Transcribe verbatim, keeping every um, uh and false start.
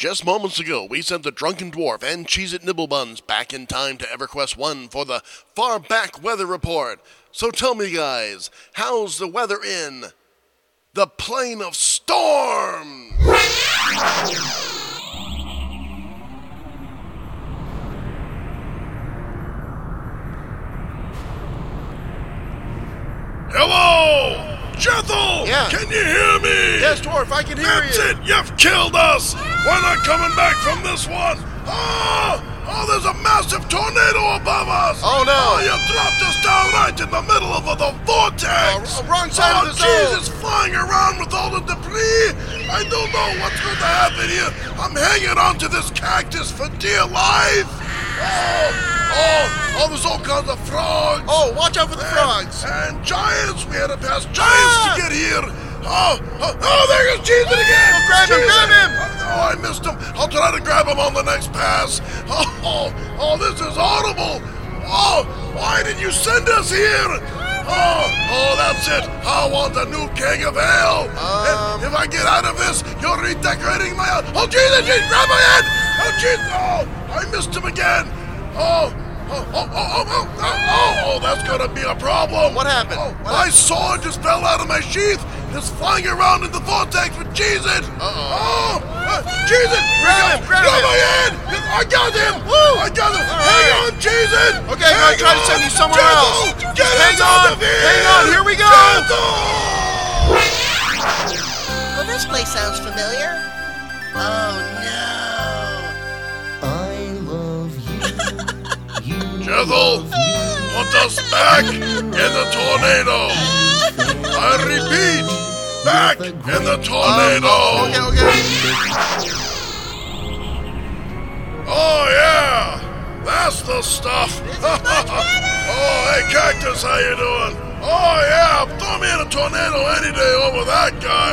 Just moments ago, we sent the Drunken Dwarf and Cheez-It Nibblebuns back in time to EverQuest one for the Far Back Weather Report. So tell me, guys, how's the weather in the Plane of Storm? Hello! Jethel! Yeah. Can you hear me? Yes, Dwarf, I can hear That's you. it! You've killed us! We're not coming back from this one! Oh! Oh, there's a massive tornado above us! Oh, no. Oh, you dropped us down right in the middle of the vortex! Oh, wrong side oh, of the zone! Jesus, flying around with all the debris! I don't know what's going to happen here! I'm hanging on to this cactus for dear life! Oh! Oh, oh, there's all kinds of frogs. Oh, watch out for the frogs. And, and giants. We had to pass giants ah! to get here. Oh, oh, oh there goes Cheez-It again. Oh, grab him, grab him. Oh, I missed him. I'll try to grab him on the next pass. Oh, oh, oh, this is horrible. Oh, why did you send us here? Oh, oh, that's it. I want a new keg of ale. Um, if I get out of this, you're redecorating my house. Oh, Jesus, Jesus, grab my head. Oh, Jesus. Oh, I missed him again. Oh, oh, oh, oh, oh, oh, oh, oh, that's gonna be a problem. What happened? Oh, what my happened? sword just fell out of my sheath. It's flying around in the vortex with Cheez-It. Uh-oh. Oh, uh, Cheez-It, grab him, grab grab him. my head. I got him. Woo. I got him. All Hang right. on, Cheez-It. Okay, I'm gonna try to send you somewhere Jethel, else. Get Hang us out on, of here. hang on, here we go. Jethel. Well, this place sounds familiar. Oh, no. I love you. You Jethel, put us back in the tornado. I repeat, back in the tornado. Okay, okay. Oh, yeah, that's the stuff. Oh, hey, Cactus, how you doing? Oh, yeah, throw me in a tornado any day over that guy.